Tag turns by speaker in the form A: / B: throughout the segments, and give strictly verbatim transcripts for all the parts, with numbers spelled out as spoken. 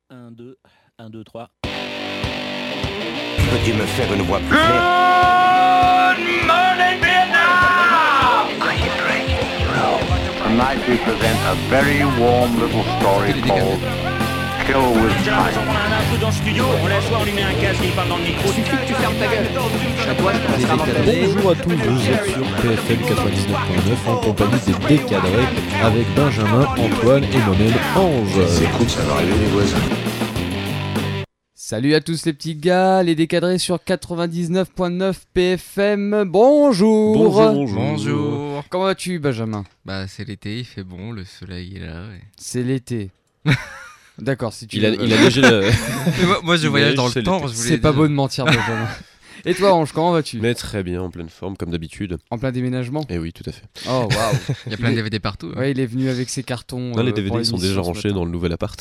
A: un, deux, un, deux, trois.
B: Peux-tu me faire une voix plus claire?
C: Good morning, Vietnam!
D: Tonight we present a very warm little story called Kill with
A: Tiens,
D: Time.
A: on a un intrus dans le studio, on laisse voir, on lui met un casque et il parle dans le micro.
E: Suffit que tu fermes ta gueule. Chapeau, je commencerai à m'entraîner.
F: Bonjour à tous, vous êtes sur P F M quatre-vingt-dix-neuf point neuf en compagnie des Décadrés avec Benjamin, Antoine et moi-même Ange.
B: C'est cool, ça va réveiller les voisins.
E: Salut à tous les petits gars, les Décadrés sur quatre-vingt-dix-neuf point neuf P F M. Bonjour.
F: Bonjour, bonjour.
G: Bonjour.
E: Comment vas-tu, Benjamin?
G: Bah c'est l'été, il fait bon, le soleil est là. Ouais.
E: C'est l'été. D'accord, si tu
F: Il a,
E: veux.
F: il a déjà le...
G: Mais moi, moi je
F: Il
G: voyage
F: neige,
G: dans
F: c'est
G: le temps.
F: l'été.
G: Je voulais
E: C'est pas
G: dire-
E: beau de mentir, Benjamin. Et toi, Ange, comment vas-tu?
F: Mais très bien, en pleine forme, comme d'habitude.
E: En plein déménagement?
F: Et oui, tout à fait.
E: Oh, waouh.
G: Il y a plein de D V D partout. hein.
E: Ouais, il est venu avec ses cartons.
F: Non, les
E: euh,
F: D V
E: pour
F: D sont
E: l'émission
F: déjà
E: ce
F: rangés
E: matin.
F: dans le nouvel appart.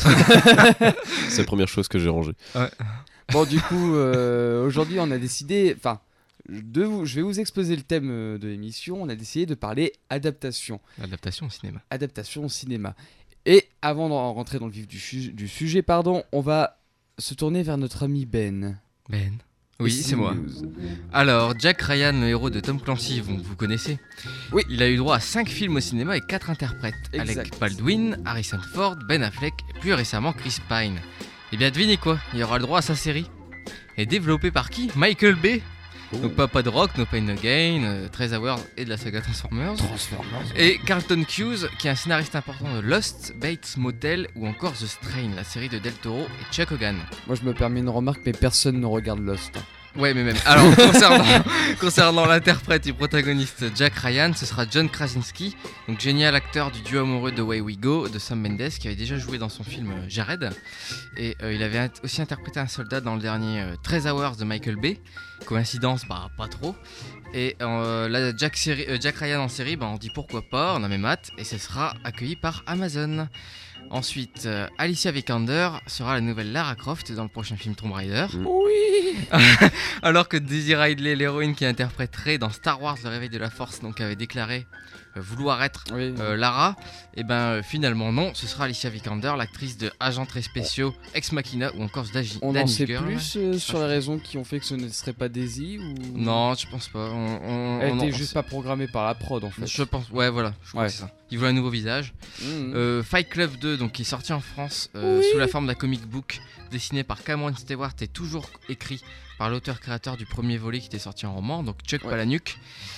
F: C'est la première chose que j'ai rangée.
E: Bon, du coup, euh, aujourd'hui, on a décidé. Enfin, de vous, je vais vous exposer le thème euh, de l'émission. On a décidé de parler adaptation.
G: L'adaptation au cinéma.
E: Adaptation au cinéma. Et avant de rentrer dans le vif du, chu- du sujet, pardon, on va se tourner vers notre ami Ben.
G: Ben. Oui,
E: Ici
G: c'est moi.
E: News.
G: Alors, Jack Ryan, le héros de Tom Clancy, vous, vous connaissez.
E: Oui.
G: Il a eu droit à cinq films au cinéma et quatre interprètes.
E: Exact.
G: Alec Baldwin, Harrison Ford, Ben Affleck et plus récemment Chris Pine. Et bien devinez quoi, il aura le droit à sa série. Et développé par qui? Michael Bay. Donc pas, pas de Rock, No Pain No Gain, euh, treize Hours et de la saga Transformers.
E: Transformers.
G: Et Carlton Cuse, qui est un scénariste important de Lost, Bates Motel ou encore The Strain, la série de Del Toro et Chuck Hogan.
E: Moi, je me permets une remarque, mais personne ne regarde Lost.
G: Ouais, mais même. Alors, concernant, concernant l'interprète du protagoniste Jack Ryan, ce sera John Krasinski, donc génial acteur du duo amoureux de Away We Go de Sam Mendes, qui avait déjà joué dans son film euh, Jared. Et euh, il avait int- aussi interprété un soldat dans le dernier euh, treize Hours de Michael Bay. Coïncidence, bah pas trop. Et euh, là, Jack, série- euh, Jack Ryan en série, bah, on dit pourquoi pas, on a même hâte, et ce sera accueilli par Amazon. Ensuite, euh, Alicia Vikander sera la nouvelle Lara Croft dans le prochain film Tomb Raider.
E: Oui.
G: Alors que Daisy Ridley, l'héroïne qui interpréterait dans Star Wars Le Réveil de la Force, donc avait déclaré euh, vouloir être
E: Oui.
G: euh, Lara, et ben euh, finalement non, ce sera Alicia Vikander, l'actrice de Agents très spéciaux, Ex Machina ou encore Dagi-
E: On en
G: Danish
E: sait
G: Girl.
E: plus euh, sur les raisons qui ont fait que ce ne serait pas Daisy ou...
G: Non, je pense pas. On, on-
E: Elle
G: on
E: était
G: en-
E: juste pas programmée par la prod en fait.
G: Je pense, ouais, voilà, je crois
E: Ouais.
G: que c'est ça. Il voulait un nouveau visage.
E: Mmh.
G: Euh, Fight Club deux, donc qui est sorti en France euh,
E: Oui.
G: sous la forme d'un comic book dessiné par Cameron Stewart et toujours écrit par l'auteur-créateur du premier volet qui était sorti en roman, donc Chuck
E: Ouais.
G: Palahniuk.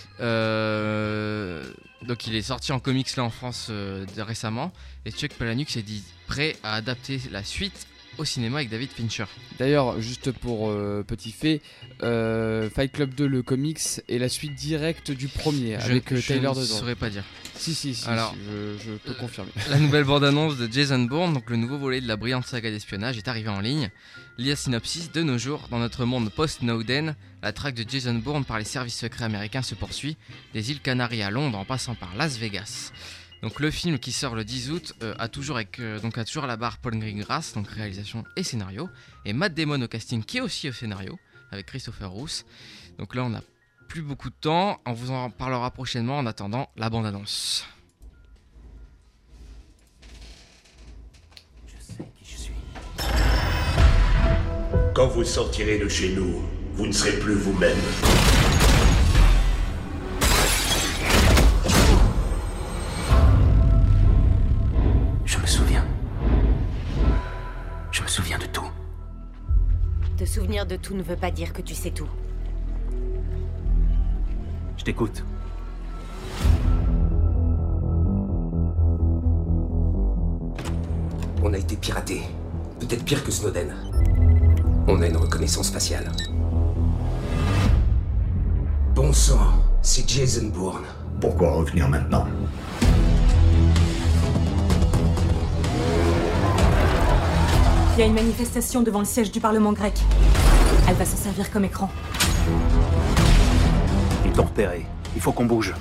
G: Euh, donc il est sorti en comics là en France euh, de- récemment, et Chuck Palahniuk s'est dit prêt à adapter la suite au cinéma avec David Fincher.
E: D'ailleurs, juste pour euh, petit fait, euh, Fight Club deux, le comics, est la suite directe du premier, avec euh,
G: je
E: Taylor
G: ne
E: dedans.
G: saurais pas dire.
E: Si, si, si,
G: Alors,
E: si, je, je peux
G: euh,
E: confirmer.
G: La nouvelle bande-annonce de Jason Bourne, donc le nouveau volet de la brillante saga d'espionnage, est arrivée en ligne. Lia synopsis, de nos jours, dans notre monde post-Snowden, la traque de Jason Bourne par les services secrets américains se poursuit, des îles Canaries à Londres en passant par Las Vegas. Donc le film qui sort le dix août euh, a toujours avec, euh, donc a toujours à la barre Paul Greengrass, donc réalisation et scénario, et Matt Damon au casting qui est aussi au scénario, avec Christopher Roos. Donc là on n'a plus beaucoup de temps, on vous en parlera prochainement en attendant la bande-annonce.
C: Quand vous sortirez de chez nous, vous ne serez plus vous-même.
B: Je me souviens. Je me souviens de tout.
H: Te souvenir de tout ne veut pas dire que tu sais tout.
B: Je t'écoute. On a été piraté. Peut-être pire que Snowden. On a une reconnaissance faciale. Bon sang, c'est Jason Bourne.
C: Pourquoi revenir maintenant?
I: Il y a une manifestation devant le siège du Parlement grec. Elle va s'en servir comme écran.
B: Ils t'ont repéré. Il faut qu'on bouge.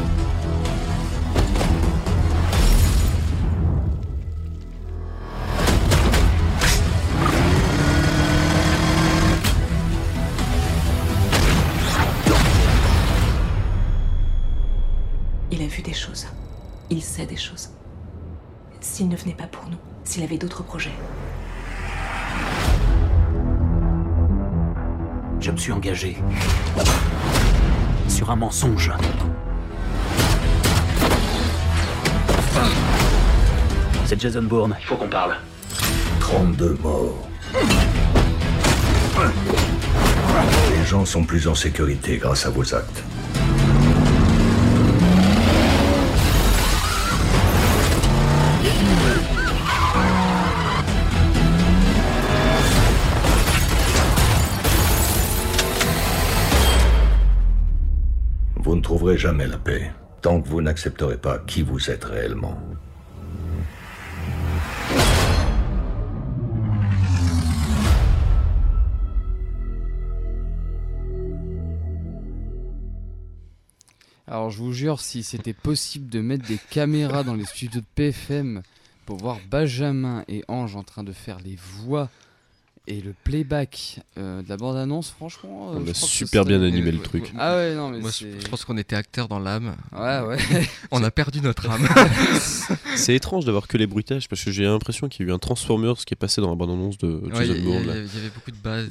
I: Il a vu des choses. Il sait des choses. S'il ne venait pas pour nous, s'il avait d'autres projets,
J: Je me suis engagé sur un mensonge. C'est Jason Bourne, il faut qu'on parle.
C: trente-deux morts. Les gens sont plus en sécurité grâce à vos actes. Vous ne trouverez jamais la paix tant que vous n'accepterez pas qui vous êtes réellement.
E: Alors je vous jure, si c'était possible de mettre des caméras dans les studios de P F M pour voir Benjamin et Ange en train de faire les voix et le playback euh, de la bande-annonce, franchement... Euh,
F: On
E: je
F: a
E: crois que
F: super
E: ce serait-
F: bien animé le truc.
E: Ah ouais, non mais
G: Moi,
E: c'est...
G: je pense qu'on était acteurs dans l'âme.
E: Ouais, ouais.
G: On a perdu notre âme.
F: C'est étrange d'avoir que les bruitages parce que j'ai l'impression qu'il y a eu un Transformers qui est passé dans la bande-annonce de
G: Ouais,
F: Jason
G: il y,
F: Bourne.
G: il y
F: là.
G: avait- il y avait beaucoup de bases.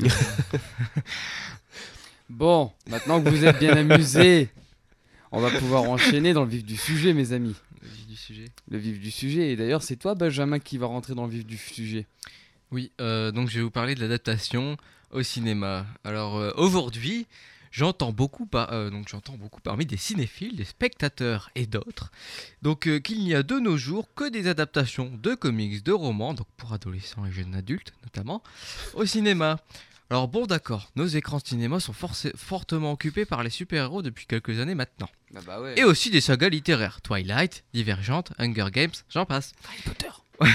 E: Bon, maintenant que vous êtes bien amusés, on va pouvoir enchaîner dans le vif du sujet, mes amis.
G: Le vif du sujet.
E: Le vif du sujet. Et d'ailleurs, c'est toi, Benjamin, qui va rentrer dans le vif du sujet.
G: Oui, euh, donc je vais vous parler de l'adaptation au cinéma. Alors euh, aujourd'hui, j'entends beaucoup, par- euh, donc j'entends beaucoup parmi des cinéphiles, des spectateurs et d'autres, donc euh, qu'il n'y a de nos jours que des adaptations de comics, de romans, donc pour adolescents et jeunes adultes notamment, au cinéma. Alors bon d'accord, nos écrans de cinéma sont forcé- fortement occupés par les super-héros depuis quelques années maintenant.
E: Bah, bah ouais.
G: Et aussi des sagas littéraires, Twilight, Divergente, Hunger Games, j'en passe.
E: Harry Potter.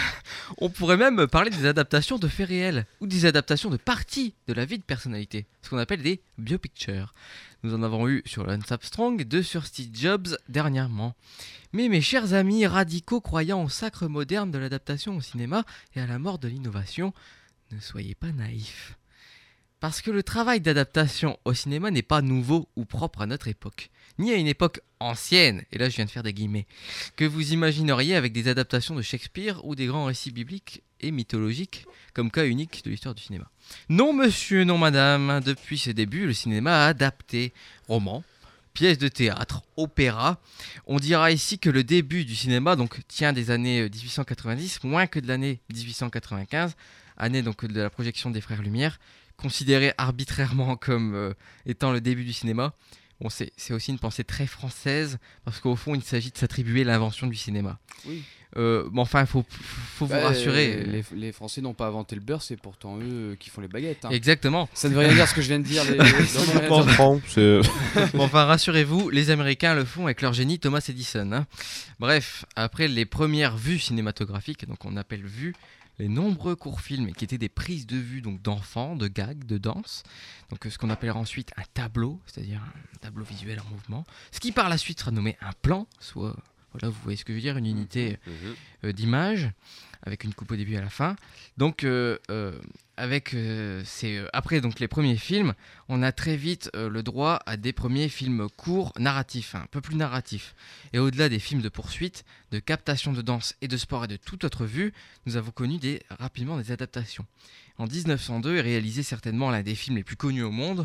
G: On pourrait même parler des adaptations de faits réels ou des adaptations de parties de la vie de personnalité, ce qu'on appelle des biopictures. Nous en avons eu sur Lance Armstrong, deux sur Steve Jobs dernièrement. Mais mes chers amis radicaux croyant au sacre moderne de l'adaptation au cinéma et à la mort de l'innovation, ne soyez pas naïfs. Parce que le travail d'adaptation au cinéma n'est pas nouveau ou propre à notre époque, ni à une époque ancienne, et là je viens de faire des guillemets, que vous imagineriez avec des adaptations de Shakespeare ou des grands récits bibliques et mythologiques comme cas unique de l'histoire du cinéma. Non monsieur, non madame, depuis ses débuts, le cinéma a adapté romans, pièces de théâtre, opéra. On dira ici que le début du cinéma donc tient des années dix-huit cent quatre-vingt-dix, moins que de l'année dix-huit cent quatre-vingt-quinze, année donc de la projection des Frères Lumière, considérée arbitrairement comme euh, étant le début du cinéma. Bon, c'est, c'est aussi une pensée très française, parce qu'au fond, il s'agit de s'attribuer l'invention du cinéma.
E: Oui.
G: Euh, mais enfin, il faut, faut
E: Bah,
G: vous rassurer.
E: euh, Les, les Français n'ont pas inventé le beurre, c'est pourtant eux euh, qui font les baguettes. hein.
G: Exactement.
E: Ça ne veut rien dire ce que je viens de dire. Les... ça ne veut rien
F: Pas
E: dire.
F: franc, c'est...
G: Bon, enfin, rassurez-vous, les Américains le font avec leur génie Thomas Edison. hein. Bref, après les premières vues cinématographiques, donc on appelle vues, les nombreux courts-films qui étaient des prises de vue donc d'enfants, de gags, de danse, donc euh, ce qu'on appellera ensuite un tableau, c'est-à-dire un tableau visuel en mouvement, ce qui par la suite sera nommé un plan, soit, voilà, vous voyez ce que je veux dire, une unité euh, d'image, avec une coupe au début et à la fin. Donc, euh, euh, avec euh, ces, euh, après donc, les premiers films, on a très vite euh, le droit à des premiers films courts, narratifs, hein, un peu plus narratifs. Et au-delà des films de poursuite, de captation de danse et de sport et de toute autre vue, nous avons connu des, rapidement des adaptations. En dix-neuf cent deux est réalisé certainement l'un des films les plus connus au monde.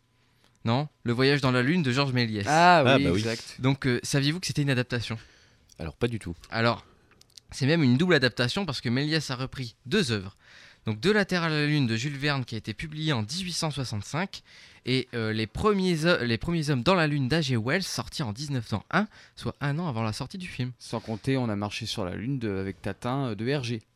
G: Non, Le Voyage dans la Lune de Georges Méliès.
E: Ah oui,
F: Ah, bah oui.
E: exact.
G: Donc, euh, saviez-vous que c'était une adaptation ?
F: Alors pas du tout.
G: Alors, c'est même une double adaptation parce que Méliès a repris deux œuvres. Donc De la Terre à la Lune de Jules Verne qui a été publié en dix-huit cent soixante-cinq et euh, les, premiers o- les premiers hommes dans la Lune d'H G Wells sorti en dix-neuf cent un, soit un an avant la sortie du film.
E: Sans compter, on a marché sur la Lune de, avec Tatin euh, de R G.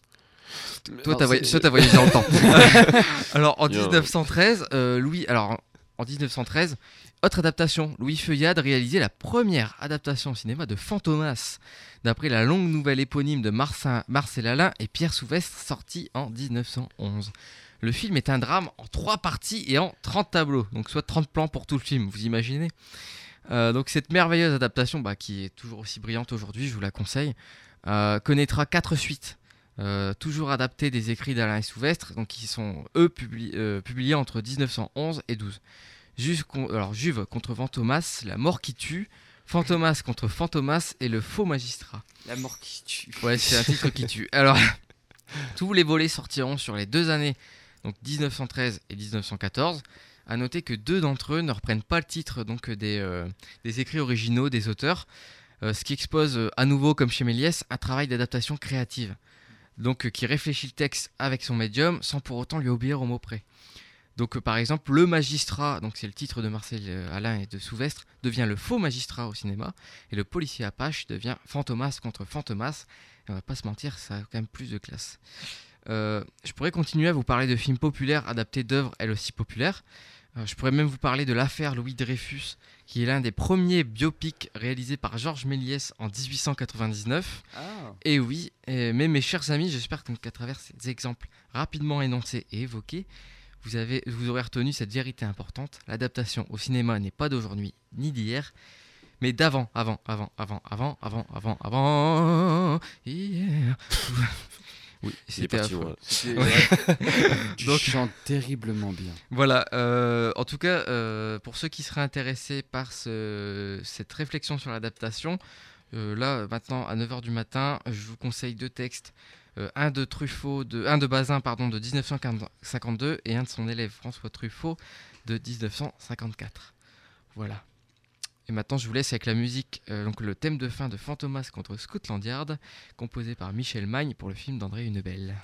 G: Toi,
E: Non,
G: t'as, voy-
E: c'est-
G: toi, t'as voyagé dans le temps. Alors en
F: Bien.
G: dix-neuf cent treize, euh, Louis, alors en dix-neuf cent treize, autre adaptation, Louis Feuillade réalisait la première adaptation au cinéma de Fantomas, d'après la longue nouvelle éponyme de Marcin- Marcel Alain et Pierre Souvestre, sortie en dix-neuf cent onze. Le film est un drame en trois parties et en trente tableaux, donc soit trente plans pour tout le film, vous imaginez. Euh, donc cette merveilleuse adaptation, bah, qui est toujours aussi brillante aujourd'hui, je vous la conseille, euh, connaîtra quatre suites. Euh, toujours adaptés des écrits d'Alain et Souvestre, donc qui sont eux publi- euh, publiés entre dix-neuf cent onze et douze. Juve, con- alors, Juve contre Fantomas, La mort qui tue, Fantomas contre Fantomas et Le faux magistrat.
E: La mort qui tue.
G: Ouais, c'est un titre qui tue. Alors, tous les volets sortiront sur les deux années, donc dix-neuf cent treize et dix-neuf cent quatorze, À noter que deux d'entre eux ne reprennent pas le titre donc, des, euh, des écrits originaux des auteurs, euh, ce qui expose euh, à nouveau, comme chez Méliès, un travail d'adaptation créative, donc euh, qui réfléchit le texte avec son médium sans pour autant lui obéir au mot près. Donc euh, par exemple, le magistrat, donc c'est le titre de Marcel euh, Alain et de Souvestre, devient le faux magistrat au cinéma, et le policier Apache devient Fantomas contre Fantomas. Et on va pas se mentir, ça a quand même plus de classe. Euh, je pourrais continuer à vous parler de films populaires adaptés d'œuvres elles aussi populaires. Euh, je pourrais même vous parler de l'affaire Louis Dreyfus, qui est l'un des premiers biopics réalisés par Georges Méliès en dix-huit cent quatre-vingt-dix-neuf. Ah. Et oui, et, mais mes chers amis, j'espère qu'à travers ces exemples rapidement énoncés et évoqués, vous, avez, vous aurez retenu cette vérité importante. L'adaptation au cinéma n'est pas d'aujourd'hui ni d'hier, mais d'avant, avant, avant, avant, avant, avant, avant, avant, hier. Oui, c'était
F: parti,
G: affreux.
F: ouais.
G: Ouais.
E: Tu
G: Donc,
E: chantes terriblement bien.
G: Voilà, euh, en tout cas, euh, pour ceux qui seraient intéressés par ce, cette réflexion sur l'adaptation, euh, là, maintenant, à neuf heures du matin, je vous conseille deux textes. Euh, un de Truffaut, de, un de Bazin pardon, de dix-neuf cent cinquante-deux et un de son élève François Truffaut de dix-neuf cent cinquante-quatre. Voilà. Et maintenant, je vous laisse avec la musique, euh, donc le thème de fin de Fantomas contre Scotland Yard, composé par Michel Magne pour le film d'André Hunebelle.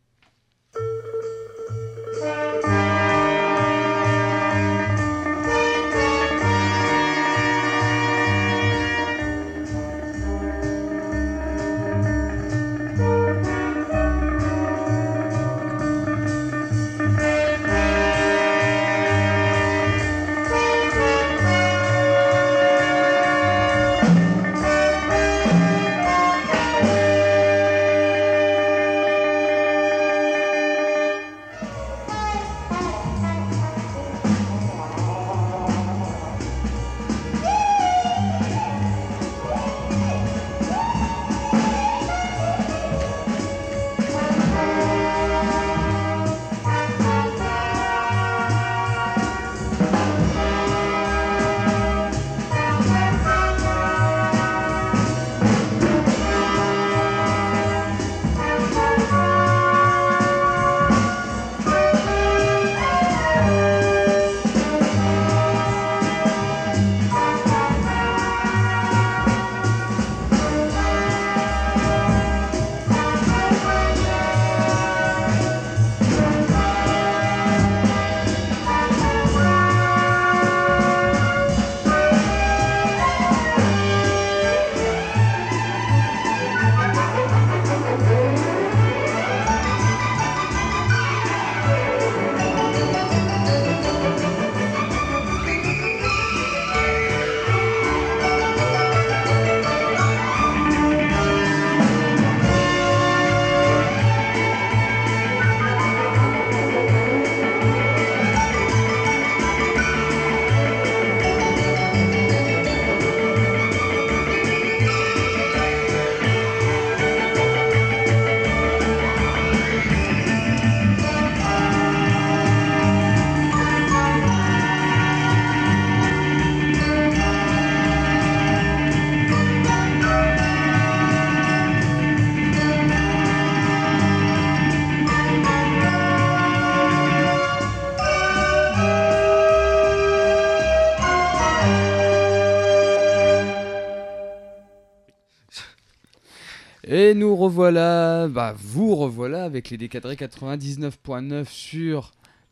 E: Et nous revoilà, bah vous revoilà avec les décadrés quatre-vingt-dix-neuf point neuf sur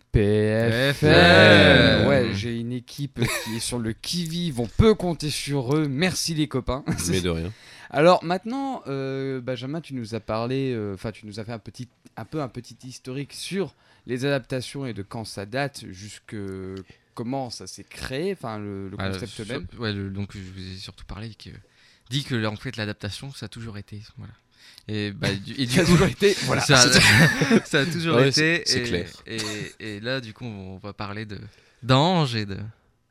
E: P F M. Ouais, j'ai une équipe qui est sur le qui-vive, on peut compter sur eux. Merci les copains.
F: Mais de rien.
E: Alors maintenant, euh, Benjamin, tu nous as parlé, enfin euh, tu nous as fait un petit, un peu un petit historique sur les adaptations et de quand ça date, jusque comment ça s'est créé, enfin le, le concept
G: euh,
E: même.
G: Sur, ouais, le, donc je vous ai surtout parlé que dit que en fait l'adaptation ça a toujours été voilà. Et bah du, et du
E: ça
G: coup,
E: a toujours été voilà.
G: Ça, ça a toujours
F: ouais,
G: été
F: c'est, c'est
G: et,
F: clair.
G: Et, et, et là du coup on va parler de d'anges et de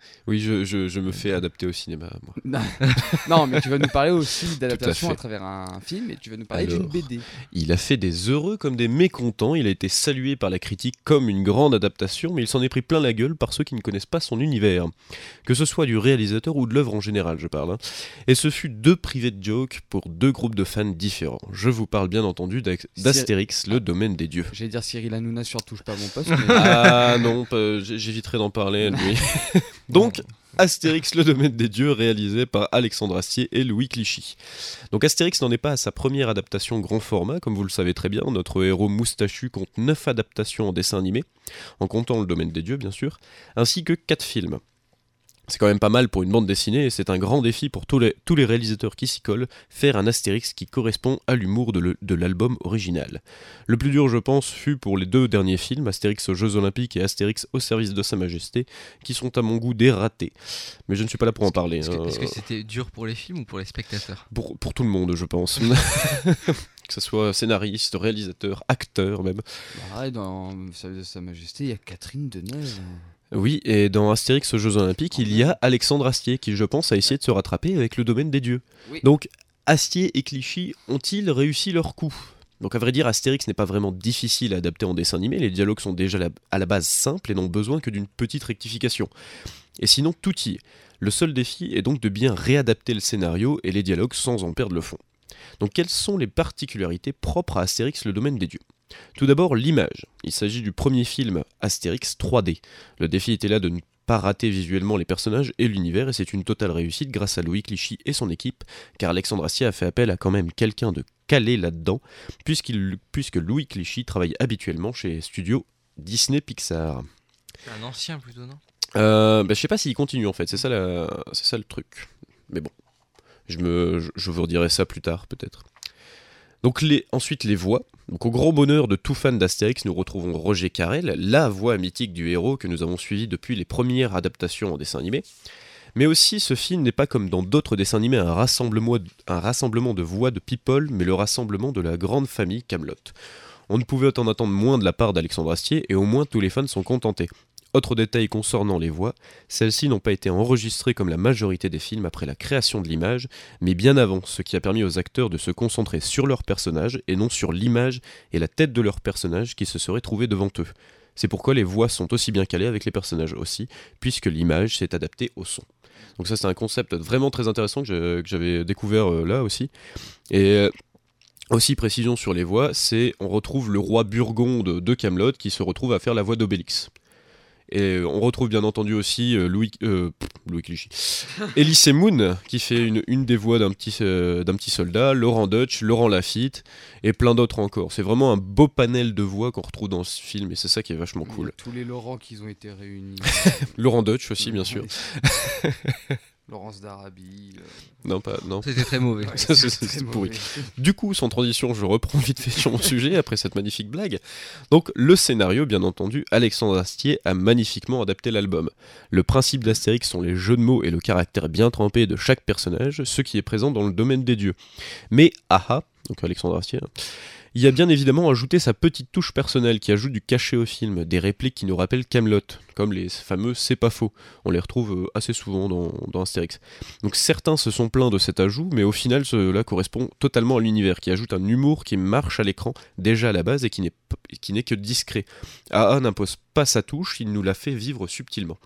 K: Oui, je, je, je me fais adapter au cinéma, moi.
E: Non, mais tu vas nous parler aussi d'adaptation à, à travers un film et tu vas nous parler
K: Alors,
E: d'une B D.
K: Il a fait des heureux comme des mécontents, il a été salué par la critique comme une grande adaptation, mais il s'en est pris plein la gueule par ceux qui ne connaissent pas son univers. Que ce soit du réalisateur ou de l'œuvre en général, je parle. Hein. Et ce fut deux private jokes pour deux groupes de fans différents. Je vous parle bien entendu d'Astérix, le domaine des dieux.
E: J'allais dire Cyril Hanouna sur Touche pas mon poste.
K: Mais... Ah non, j'éviterai d'en parler, lui. Donc, Astérix, le domaine des dieux, réalisé par Alexandre Astier et Louis Clichy. Donc Astérix n'en est pas à sa première adaptation grand format, comme vous le savez très bien. Notre héros moustachu compte neuf adaptations en dessin animé, en comptant le domaine des dieux bien sûr, ainsi que quatre films. C'est quand même pas mal pour une bande dessinée et c'est un grand défi pour tous les, tous les réalisateurs qui s'y collent, faire un Astérix qui correspond à l'humour de, le, de l'album original. Le plus dur je pense fut pour les deux derniers films, Astérix aux Jeux Olympiques et Astérix au service de Sa Majesté, qui sont à mon goût des ratés. Mais je ne suis pas là pour en parler.
G: Est-ce que,
K: hein.
G: est-ce que c'était dur pour les films ou pour les spectateurs ?
K: pour, pour tout le monde je pense. Que ce soit scénariste, réalisateur, acteur même.
E: Pareil, dans le service de Sa Majesté, il y a Catherine Deneuve.
K: Oui, et dans Astérix aux Jeux Olympiques, il y a Alexandre Astier qui, je pense, a essayé de se rattraper avec le domaine des dieux. Oui. Donc, Astier et Clichy ont-ils réussi leur coup ? Donc, à vrai dire, Astérix n'est pas vraiment difficile à adapter en dessin animé, les dialogues sont déjà à la base simples et n'ont besoin que d'une petite rectification. Et sinon, tout y est. Le seul défi est donc de bien réadapter le scénario et les dialogues sans en perdre le fond. Donc, quelles sont les particularités propres à Astérix, le domaine des dieux ? Tout d'abord, l'image. Il s'agit du premier film Astérix trois D. Le défi était là de ne pas rater visuellement les personnages et l'univers, et c'est une totale réussite grâce à Louis Clichy et son équipe, car Alexandre Astier a fait appel à quand même quelqu'un de calé là-dedans, puisqu'il, puisque Louis Clichy travaille habituellement chez Studio Disney Pixar.
G: C'est un ancien plutôt, non ?
K: euh, bah, Je sais pas s'il continue en fait, c'est ça, la... c'est ça le truc. Mais bon, je, me... je vous redirai ça plus tard peut-être. Donc les, ensuite les voix. Donc au grand bonheur de tout fan d'Astérix, nous retrouvons Roger Carrel, la voix mythique du héros que nous avons suivi depuis les premières adaptations en dessin animé. Mais aussi, ce film n'est pas comme dans d'autres dessins animés un rassemblement, un rassemblement de voix de people, mais le rassemblement de la grande famille Kaamelott. On ne pouvait en attendre moins de la part d'Alexandre Astier, et au moins tous les fans sont contentés. Autre détail concernant les voix, celles-ci n'ont pas été enregistrées comme la majorité des films après la création de l'image, mais bien avant, ce qui a permis aux acteurs de se concentrer sur leur personnage et non sur l'image et la tête de leur personnage qui se serait trouvé devant eux. C'est pourquoi les voix sont aussi bien calées avec les personnages aussi, puisque l'image s'est adaptée au son. Donc ça c'est un concept vraiment très intéressant que, je, que j'avais découvert euh, là aussi. Et... Euh, Aussi, précision sur les voix, c'est on retrouve le roi Burgonde de Kaamelott qui se retrouve à faire la voix d'Obélix. Et on retrouve bien entendu aussi euh, Louis, euh, Louis Clichy. Elie Moon qui fait une, une des voix d'un petit, euh, d'un petit soldat, Laurent Deutsch, Laurent Lafitte et plein d'autres encore. C'est vraiment un beau panel de voix qu'on retrouve dans ce film et c'est ça qui est vachement cool.
E: Tous les Laurent qui ont été réunis.
K: Laurent Deutsch aussi, bien sûr.
E: Laurence d'Arabie. Euh...
K: Non, pas, non.
G: C'était très mauvais.
K: Ouais, c'est, c'est, c'est, c'est pourri. Du coup, sans transition, je reprends vite fait sur mon sujet après cette magnifique blague. Donc, le scénario, bien entendu, Alexandre Astier a magnifiquement adapté l'album. Le principe d'Astérix sont les jeux de mots et le caractère bien trempé de chaque personnage, ce qui est présent dans le domaine des dieux. Mais, aha, donc Alexandre Astier, il y a bien évidemment ajouté sa petite touche personnelle qui ajoute du cachet au film, des répliques qui nous rappellent Kaamelott, comme les fameux c'est pas faux. On les retrouve assez souvent dans, dans Astérix. Donc certains se sont plaints de cet ajout, mais au final cela correspond totalement à l'univers, qui ajoute un humour qui marche à l'écran déjà à la base et qui n'est, qui n'est que discret. A A n'impose pas sa touche, il nous la fait vivre subtilement.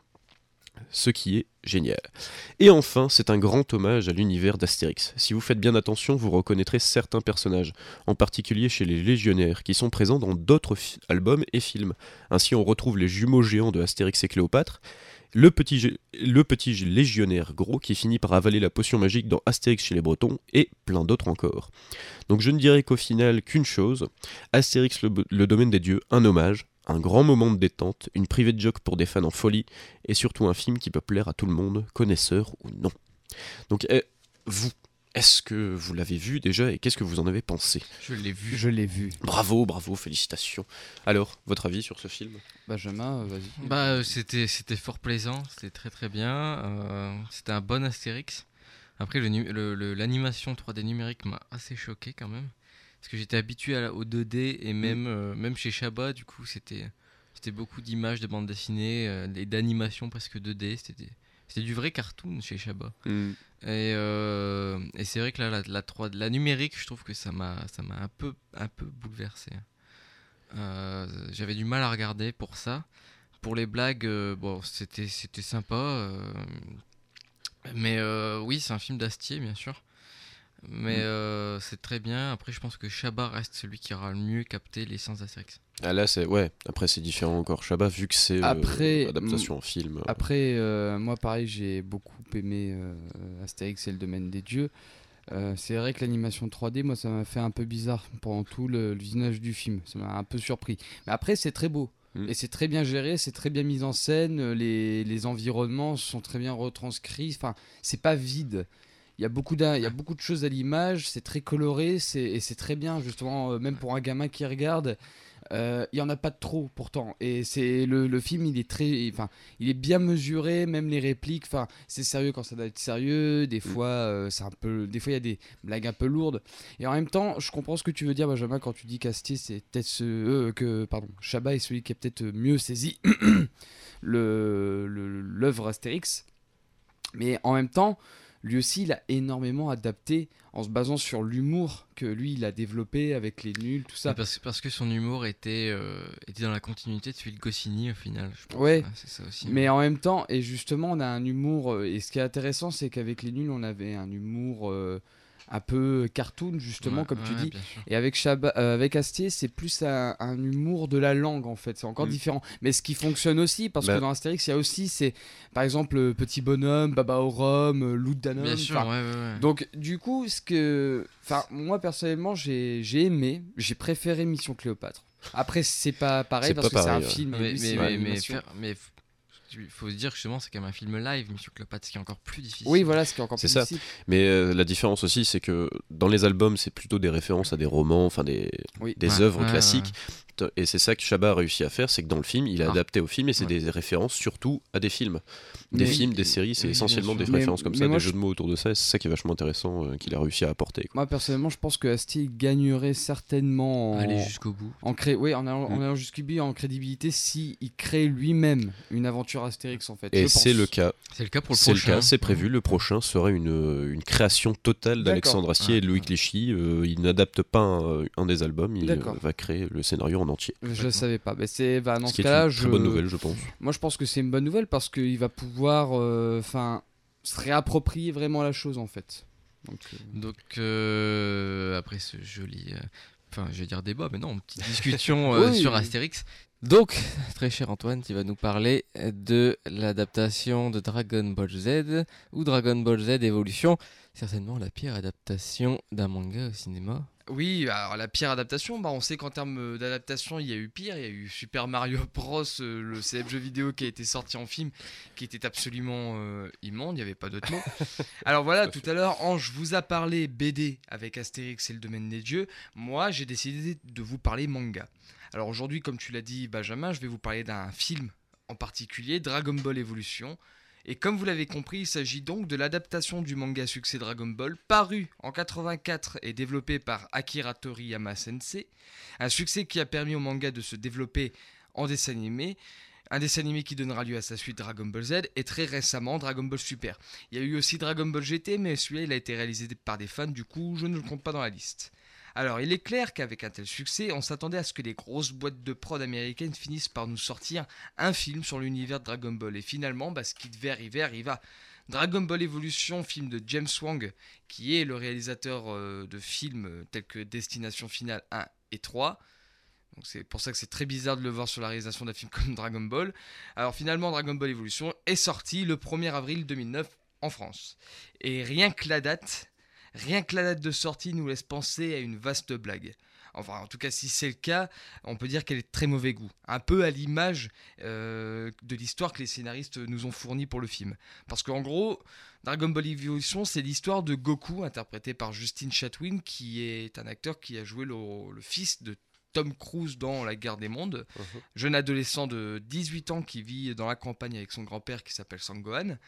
K: Ce qui est génial. Et enfin, c'est un grand hommage à l'univers d'Astérix. Si vous faites bien attention, vous reconnaîtrez certains personnages, en particulier chez les Légionnaires, qui sont présents dans d'autres fi- albums et films. Ainsi, on retrouve les jumeaux géants de Astérix et Cléopâtre, le petit, gé- le petit légionnaire gros qui finit par avaler la potion magique dans Astérix chez les Bretons, et plein d'autres encore. Donc je ne dirais qu'au final qu'une chose, Astérix le, le domaine des dieux, un hommage, un grand moment de détente, une private joke pour des fans en folie, et surtout un film qui peut plaire à tout le monde, connaisseur ou non. Donc, eh, vous, est-ce que vous l'avez vu déjà, et qu'est-ce que vous en avez pensé ?
G: Je l'ai vu.
E: Je l'ai vu.
K: Bravo, bravo, félicitations. Alors, votre avis sur ce film ?
E: Benjamin, vas-y.
G: Bah, euh, c'était, c'était fort plaisant, c'était très très bien, euh, c'était un bon Astérix. Après, le, le, le, l'animation trois D numérique m'a assez choqué quand même. Parce que j'étais habitué à la, au deux D et même, euh, même chez Chabat, du coup, c'était, c'était beaucoup d'images de bande dessinée euh, et d'animation presque deux D. C'était, c'est du vrai cartoon chez Chabat.
K: Mm.
G: Et, euh, et c'est vrai que là, la, la, trois D, la numérique, je trouve que ça m'a, ça m'a un peu, un peu bouleversé. Euh, j'avais du mal à regarder pour ça. Pour les blagues, euh, bon, c'était, c'était sympa. Euh, mais euh, oui, c'est un film d'Astier, bien sûr. Mais mm. euh, c'est très bien. Après, je pense que Chabat reste celui qui aura le mieux capté l'essence d'Astérix.
K: Ah là, c'est ouais. Après, c'est différent encore. Chabat, vu que c'est
E: après,
K: euh, adaptation en film.
E: Après, euh, moi, pareil, j'ai beaucoup aimé euh, Astérix et le domaine des dieux. Euh, c'est vrai que l'animation trois D, moi, ça m'a fait un peu bizarre pendant tout le, le visionnage du film. Ça m'a un peu surpris. Mais après, c'est très beau. Mm. Et c'est très bien géré, c'est très bien mis en scène. Les, les environnements sont très bien retranscrits. Enfin, c'est pas vide. Il y a beaucoup il y a beaucoup de choses à l'image, c'est très coloré, c'est, et c'est très bien, justement, euh, même pour un gamin qui regarde. Euh, il y en a pas de trop pourtant, et c'est le, le film il est très, enfin il est bien mesuré, même les répliques, enfin c'est sérieux quand ça doit être sérieux, des fois euh, c'est un peu, des fois il y a des blagues un peu lourdes, et en même temps je comprends ce que tu veux dire Benjamin quand tu dis qu'Astier c'est peut-être ce, euh, que pardon Chabat est celui qui a peut-être mieux saisi le, le l'œuvre Astérix, mais en même temps lui aussi, il a énormément adapté en se basant sur l'humour que lui, il a développé avec les nuls, tout ça.
G: Parce, parce que son humour était, euh, était dans la continuité de celui de Goscinny, au final. Je pense.
E: Ouais,
G: ah, c'est ça aussi.
E: Mais en même temps, et justement, on a un humour... Euh, et ce qui est intéressant, c'est qu'avec les nuls, on avait un humour... Euh, un peu cartoon justement,
G: ouais,
E: comme
G: ouais,
E: tu dis,
G: et
E: avec Chabat, euh, avec Astier c'est plus un, un humour de la langue en fait, c'est encore mmh. différent, mais ce qui fonctionne aussi parce bah. que dans Astérix il y a aussi, c'est par exemple Petit Bonhomme, Baba au Rhum, Loup de Danone,
G: bien sûr, ouais, ouais, ouais.
E: Donc du coup ce que, enfin moi personnellement j'ai, j'ai aimé, j'ai préféré Mission Cléopâtre. Après c'est pas pareil
K: c'est
E: parce
K: pas
E: que
K: pareil,
E: c'est un
K: ouais.
E: film,
G: mais,
E: lui,
G: mais,
E: c'est
G: mais, mais,
E: faire,
G: mais il faut se dire que justement c'est quand même un film live, Mission Cléopâtre, ce qui est encore plus difficile.
E: Oui, voilà, ce qui est encore
K: c'est
E: plus
K: ça.
E: difficile.
K: Mais euh, la différence aussi, c'est que dans les albums, c'est plutôt des références à des romans, enfin des,
E: oui.
K: des
G: ouais,
K: œuvres
G: ouais,
K: classiques.
G: Ouais.
K: Et c'est ça que Chabat a réussi à faire, c'est que dans le film, il a ah. adapté au film et c'est ouais. des références surtout à des films. Des
E: mais,
K: films, des séries, c'est
E: oui,
K: essentiellement des
E: mais,
K: références comme
E: mais
K: ça, des
E: je...
K: jeux de mots autour de ça, et c'est ça qui est vachement intéressant euh, qu'il a réussi à apporter. Quoi.
E: Moi personnellement, je pense que Astier gagnerait certainement en...
G: aller jusqu'au bout.
E: En cré... Oui, en allant, mm. en allant jusqu'au bout, en crédibilité, s'il crée lui-même une aventure Astérix en fait.
K: Et
E: je
K: c'est
E: pense.
K: le cas.
G: C'est le cas pour le
K: c'est
G: prochain.
K: Le cas, c'est prévu. Le prochain serait une, une création totale d'Alexandre Astier ouais. et de Louis Clichy. Euh, il n'adapte pas un, un des albums, il euh, va créer le scénario en entier.
E: Je ne savais pas. Mais c'est, bah, dans ce,
K: ce
E: cas-là,
K: une
E: je...
K: très bonne nouvelle, je pense.
E: Moi, je pense que c'est une bonne nouvelle parce qu'il va pouvoir, enfin, euh, se réapproprier vraiment la chose en fait.
G: Donc, euh... Donc euh, après ce joli, enfin, euh, je vais dire débat, mais non, une petite discussion euh, oui. sur Astérix. Donc, très cher Antoine, tu vas nous parler de l'adaptation de Dragon Ball Z ou Dragon Ball Z Evolution, certainement la pire adaptation d'un manga au cinéma.
E: Oui, alors la pire adaptation, bah on sait qu'en termes d'adaptation, il y a eu pire. Il y a eu Super Mario Bros, euh, le célèbre jeu vidéo qui a été sorti en film, qui était absolument euh, immonde, il n'y avait pas d'autre mot. Alors voilà, tout à l'heure, Ange vous a parlé B D avec Astérix et le domaine des dieux. Moi, j'ai décidé de vous parler manga. Alors aujourd'hui, comme tu l'as dit Benjamin, je vais vous parler d'un film en particulier, Dragon Ball Evolution. Et comme vous l'avez compris, il s'agit donc de l'adaptation du manga succès Dragon Ball, paru en quatre-vingt-quatre et développé par Akira Toriyama Sensei. Un succès qui a permis au manga de se développer en dessin animé. Un dessin animé qui donnera lieu à sa suite Dragon Ball Z et très récemment Dragon Ball Super. Il y a eu aussi Dragon Ball G T, mais celui-là il a été réalisé par des fans, du coup je ne le compte pas dans la liste. Alors, il est clair qu'avec un tel succès, on s'attendait à ce que les grosses boîtes de prod américaines finissent par nous sortir un film sur l'univers de Dragon Ball. Et finalement, bah, ce qui devait arriver arriva. Dragon Ball Evolution, film de James Wong, qui est le réalisateur euh, de films tels que Destination Finale un et trois. Donc c'est pour ça que c'est très bizarre de le voir sur la réalisation d'un film comme Dragon Ball. Alors finalement, Dragon Ball Evolution est sorti le premier avril deux mille neuf en France. Et rien que la date... Rien que la date de sortie nous laisse penser à une vaste blague. Enfin, en tout cas, si c'est le cas, on peut dire qu'elle est de très mauvais goût. Un peu à l'image euh, de l'histoire que les scénaristes nous ont fournie pour le film. Parce qu'en gros, Dragon Ball Evolution, c'est l'histoire de Goku, interprété par Justin Chatwin, qui est un acteur qui a joué le, le fils de Tom Cruise dans La Guerre des Mondes. Uh-huh. Jeune adolescent de dix-huit ans qui vit dans la campagne avec son grand-père qui s'appelle Sangohan.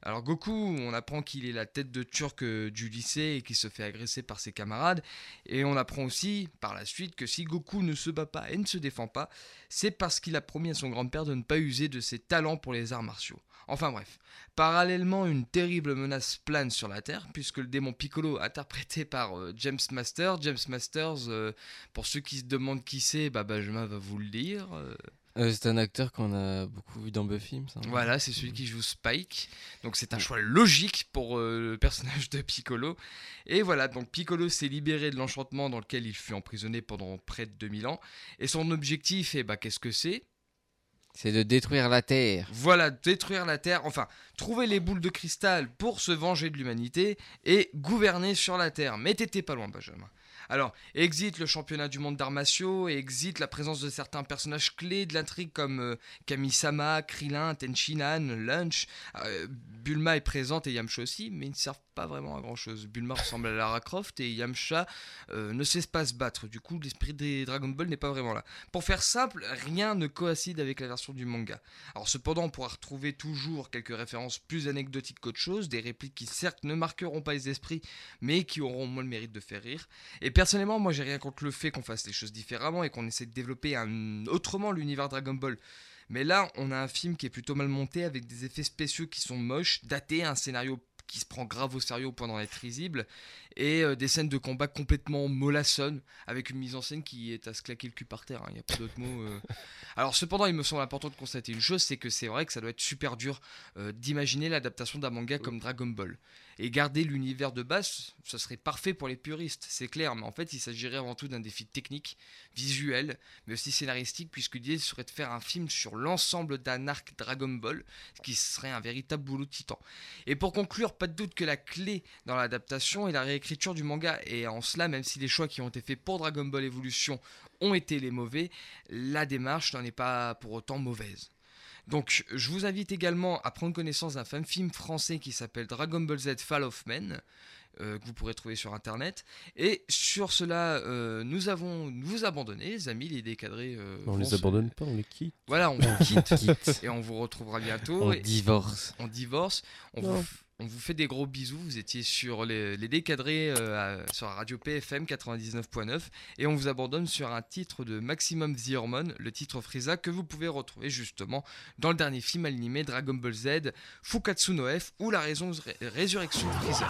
G: Alors Goku, on apprend qu'il est la tête de turc euh, du lycée et qu'il se fait agresser par ses camarades. Et on apprend aussi par la suite que si Goku ne se bat pas et ne se défend pas, c'est parce qu'il a promis à son grand-père de ne pas user de ses talents pour les arts martiaux. Enfin bref, parallèlement, une terrible menace plane sur la Terre, puisque le démon Piccolo, interprété par euh, James Masters, James Masters, euh, pour ceux qui se demandent qui c'est, bah Benjamin va vous le dire. Euh...
L: Euh, c'est un acteur qu'on a beaucoup vu dans Buffy, ça.
G: Voilà, c'est celui qui joue Spike. Donc c'est un choix logique pour euh, le personnage de Piccolo. Et voilà, donc Piccolo s'est libéré de l'enchantement dans lequel il fut emprisonné pendant près de deux mille ans. Et son objectif, eh bah, qu'est-ce que c'est ?
L: C'est de détruire la Terre.
G: Voilà, détruire la Terre, enfin, trouver les boules de cristal pour se venger de l'humanité et gouverner sur la Terre. Mais t'étais pas loin, Benjamin. Alors, exit le championnat du monde d'arts martiaux et exit la présence de certains personnages clés de l'intrigue comme euh, Kami-sama, Krillin, Tenshinhan, Lunch. Euh, Bulma est présente et Yamcha aussi, mais ils ne servent pas vraiment à grand chose. Bulma ressemble à Lara Croft et Yamcha euh, ne sait pas se battre. Du coup, l'esprit des Dragon Ball n'est pas vraiment là. Pour faire simple, rien ne coïncide avec la version du manga. Alors cependant, on pourra retrouver toujours quelques références plus anecdotiques qu'autre chose, des répliques qui certes ne marqueront pas les esprits, mais qui auront au moins le mérite de faire rire. Et personnellement, moi j'ai rien contre le fait qu'on fasse les choses différemment et qu'on essaie de développer un... autrement l'univers Dragon Ball. Mais là, on a un film qui est plutôt mal monté avec des effets spéciaux qui sont moches, datés, un scénario qui se prend grave au sérieux au point d'en être risible, et euh, des scènes de combat complètement mollassonnes, avec une mise en scène qui est à se claquer le cul par terre, il hein, n'y a pas d'autre mot. Euh. Alors cependant, il me semble important de constater une chose, c'est que c'est vrai que ça doit être super dur euh, d'imaginer l'adaptation d'un manga comme Dragon Ball. Et garder l'univers de base, ça serait parfait pour les puristes, c'est clair, mais en fait il s'agirait avant tout d'un défi technique, visuel, mais aussi scénaristique, puisque l'idée serait de faire un film sur l'ensemble d'un arc Dragon Ball, ce qui serait un véritable boulot de titan. Et pour conclure, pas de doute que la clé dans l'adaptation est la réécriture du manga, et en cela, même si les choix qui ont été faits pour Dragon Ball Evolution ont été les mauvais, la démarche n'en est pas pour autant mauvaise. Donc je vous invite également à prendre connaissance d'un fameux film français qui s'appelle Dragon Ball Z Fall of Men, euh, que vous pourrez trouver sur internet. Et sur cela, euh, nous avons nous vous abandonné, les amis, les décadrés. Euh,
F: on les se... abandonne pas, on les quitte.
G: Voilà, on vous quitte et on vous retrouvera bientôt.
L: On
G: et
L: divorce.
G: On divorce. On
L: non.
G: vous, on vous fait des gros bisous. Vous étiez sur les, les décadrés euh, à, sur la radio P F M quatre-vingt-dix-neuf point neuf et on vous abandonne sur un titre de Maximum The Hormone, le titre Frieza que vous pouvez retrouver justement dans le dernier film animé Dragon Ball Z, Fukatsu no F ou la raison ré- résurrection de Frieza.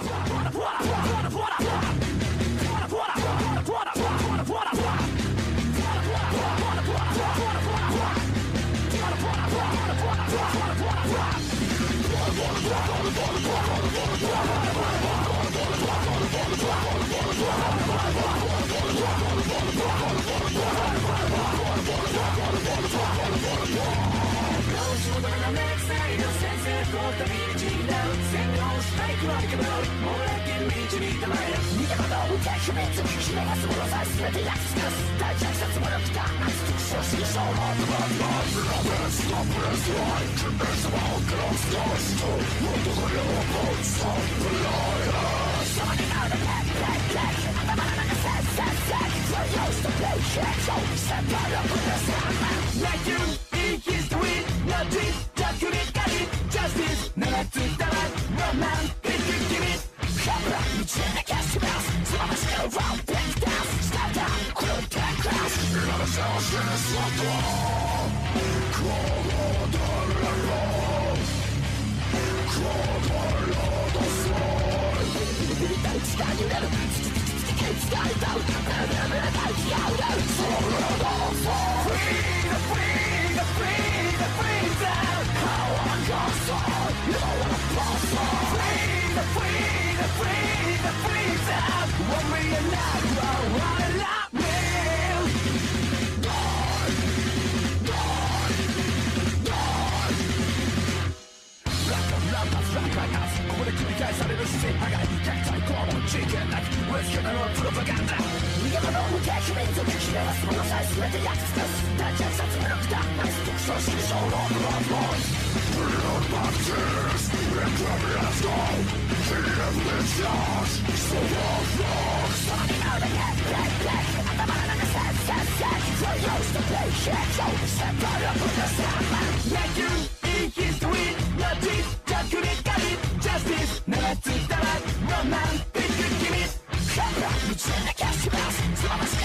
M: Like you, it is the wind, not this, just could it, got it.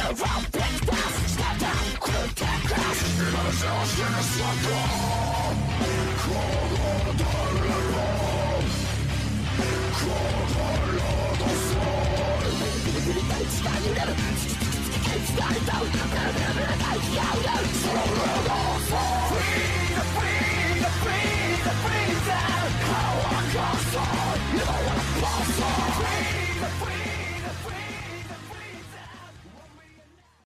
M: Started out,